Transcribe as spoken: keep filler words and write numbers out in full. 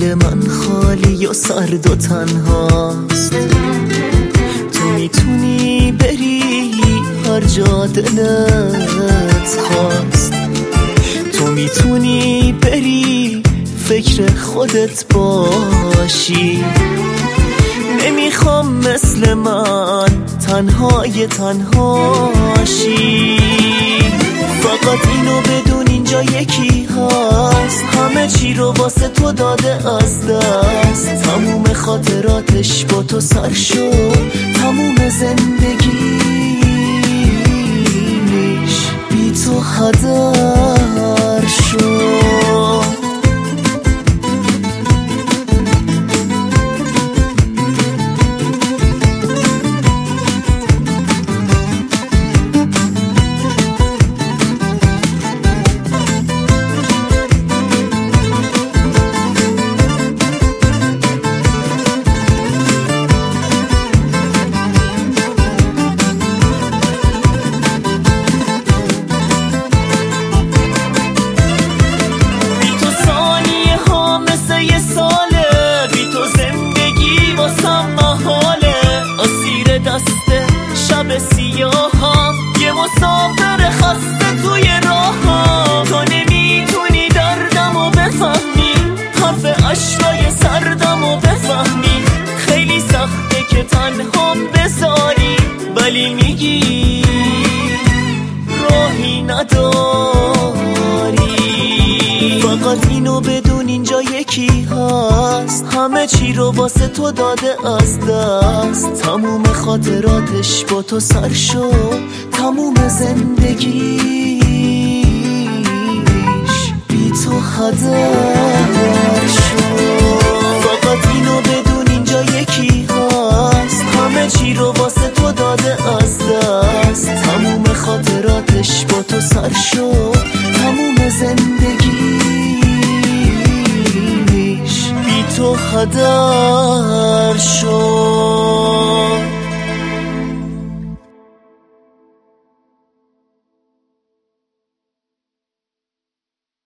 دل من خالی و سرد و تنهاست. تو میتونی بری هر جا دلت خواست، تو میتونی بری فکر خودت باشی. نمیخوام مثل من تنهای تنهاشی. فقط اینو بدون اینجا یکی هست، همه چی رو واسه تو داده از دست. تموم خاطراتش با تو سر شد، تموم زندگیش بی تو هدر شد. شب سیاهم یه مسافر خسته توی راهم. تو نمیتونی دردمو بفهمی، حرف عشقای سردمو بفهمی. خیلی سخته که تنهام بذاری، ولی میگی راهی نداری. فقط اینو بدون اینجا یکی هست، همه چی رو واسه تو داده از دست. تموم خاطراتش با تو سر شد، تموم زندگیش بی تو هدر شد. فقط اینو بدون اینجا یکی هست، همه چی رو واسه تو داده از دست. تموم خاطراتش با تو سر شد، تموم زندگیش بی تو هدر